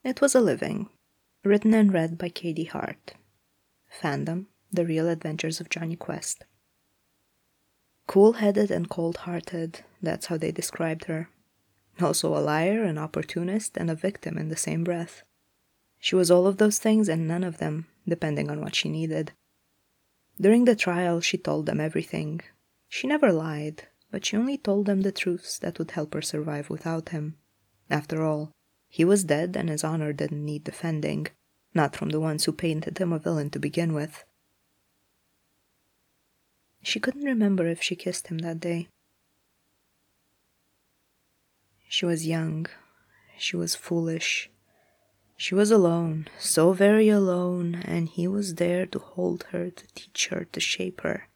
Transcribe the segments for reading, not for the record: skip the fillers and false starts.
It was a living, written and read by Katie Hart. Fandom: The Real Adventures of Jonny Quest. Cool-headed and cold-hearted, that's how they described her. Also a liar, an opportunist, and a victim in the same breath. She was all of those things and none of them, depending on what she needed. During the trial, she told them everything. She never lied, but she only told them the truths that would help her survive without him. After all, he was dead and his honor didn't need defending, not from the ones who painted him a villain to begin with. She couldn't remember if she kissed him that day. She was young. She was foolish. She was alone, so very alone, and he was there to hold her, to teach her, to shape her.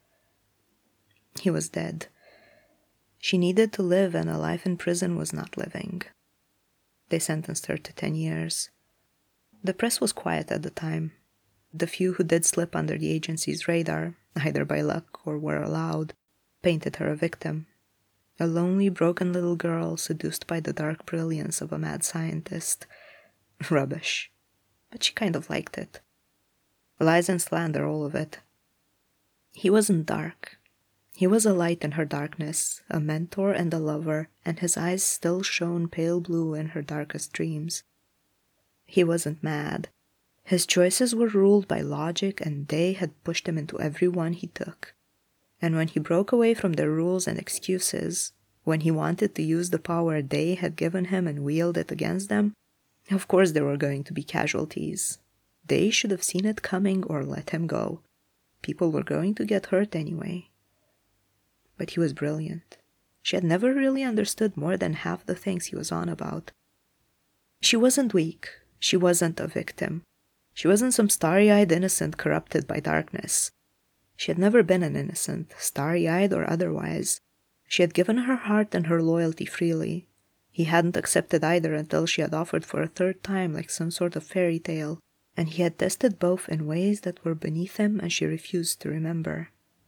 He was dead. She needed to live, and a life in prison was not living. They sentenced her to 10 years. The press was quiet at the time. The few who did slip under the agency's radar, either by luck or were allowed, painted her a victim. A lonely, broken little girl seduced by the dark brilliance of a mad scientist. Rubbish. But she kind of liked it. Lies and slander, all of it. He wasn't dark. He was a light in her darkness, a mentor and a lover, and his eyes still shone pale blue in her darkest dreams. He wasn't mad. His choices were ruled by logic, and they had pushed him into every one he took. And when he broke away from their rules and excuses, when he wanted to use the power they had given him and wield it against them, of course there were going to be casualties. They should have seen it coming or let him go. People were going to get hurt anyway. But he was brilliant. She had never really understood more than half the things he was on about. She wasn't weak. She wasn't a victim. She wasn't some starry-eyed innocent corrupted by darkness. She had never been an innocent, starry-eyed or otherwise. She had given her heart and her loyalty freely. He hadn't accepted either until she had offered for a third time like some sort of fairy tale, and he had tested both in ways that were beneath him and she refused to remember.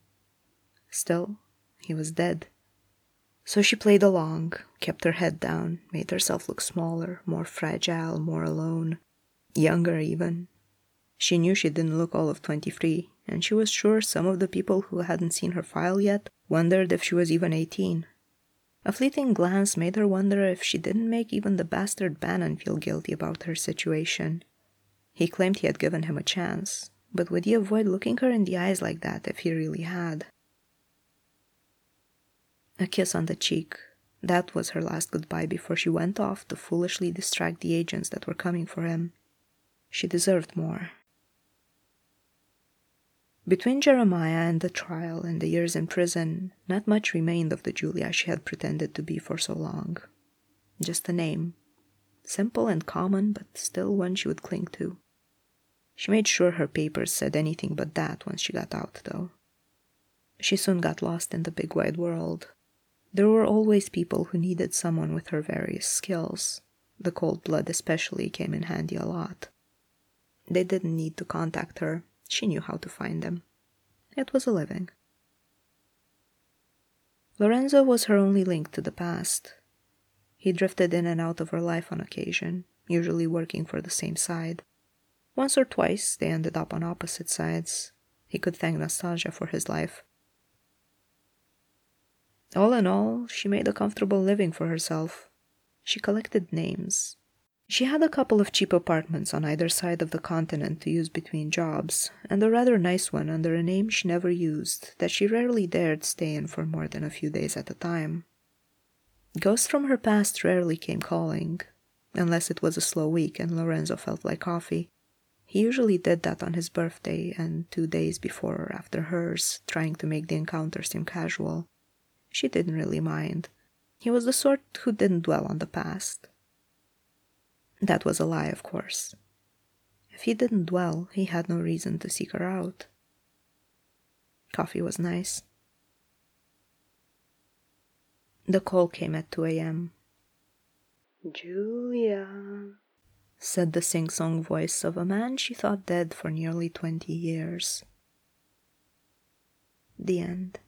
Still, he was dead. So she played along, kept her head down, made herself look smaller, more fragile, more alone, younger even. She knew she didn't look all of 23, and she was sure some of the people who hadn't seen her file yet wondered if she was even 18. A fleeting glance made her wonder if she didn't make even the bastard Bannon feel guilty about her situation. He claimed he had given him a chance, but would he avoid looking her in the eyes like that if he really had? A kiss on the cheek. That was her last goodbye before she went off to foolishly distract the agents that were coming for him. She deserved more. Between Jeremiah and the trial and the years in prison, not much remained of the Julia she had pretended to be for so long. Just a name. Simple and common, but still one she would cling to. She made sure her papers said anything but that once she got out, though. She soon got lost in the big wide world. There were always people who needed someone with her various skills. The cold blood especially came in handy a lot. They didn't need to contact her. She knew how to find them. It was a living. Lorenzo was her only link to the past. He drifted in and out of her life on occasion, usually working for the same side. Once or twice, they ended up on opposite sides. He could thank nostalgia for his life. All in all, she made a comfortable living for herself. She collected names. She had a couple of cheap apartments on either side of the continent to use between jobs, and a rather nice one under a name she never used, that she rarely dared stay in for more than a few days at a time. Ghosts from her past rarely came calling, unless it was a slow week and Lorenzo felt like coffee. He usually did that on his birthday and 2 days before or after hers, trying to make the encounter seem casual. She didn't really mind. He was the sort who didn't dwell on the past. That was a lie, of course. If he didn't dwell, he had no reason to seek her out. Coffee was nice. The call came at 2 a.m. "Julia," said the sing-song voice of a man she thought dead for nearly 20 years. The end.